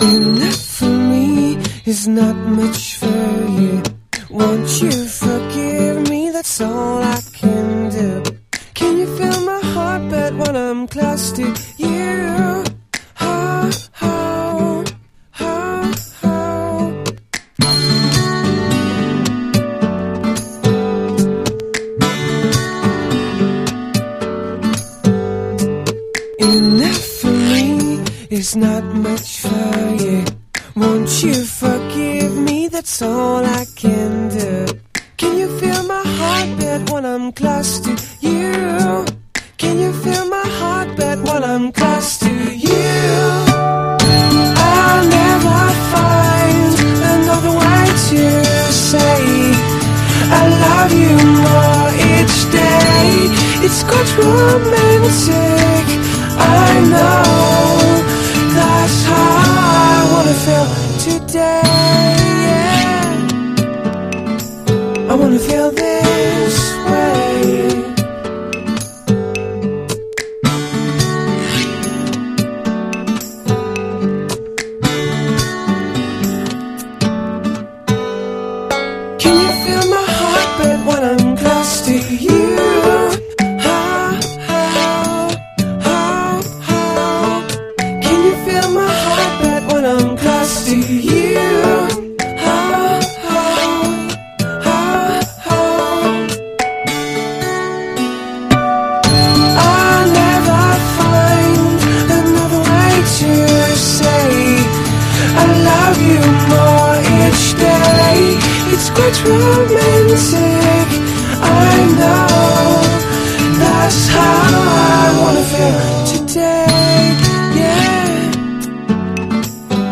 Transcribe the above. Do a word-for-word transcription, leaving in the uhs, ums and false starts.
Enough for me is not much for you. Won't you forgive me? That's all I can do. Can you feel my heartbeat when I'm close to you? Oh, oh, oh, oh. Enough for me is not much for you. Won't you forgive me? That's all I can do. Can you feel my heartbeat when I'm close to you? Can you feel my heartbeat when I'm close to you? I'll never find another way to say I love you more each day. It's quite romantic, I know. That's how I wanna feel today, yeah. I wanna feel this way. Can you feel my heartbeat when I'm close to you? Oh, oh, oh, oh. Can you feel my heartbeat when I'm close to you? Oh, oh, oh, oh. I'll never find another way to say I love you more each day. It's quite romantic, I know.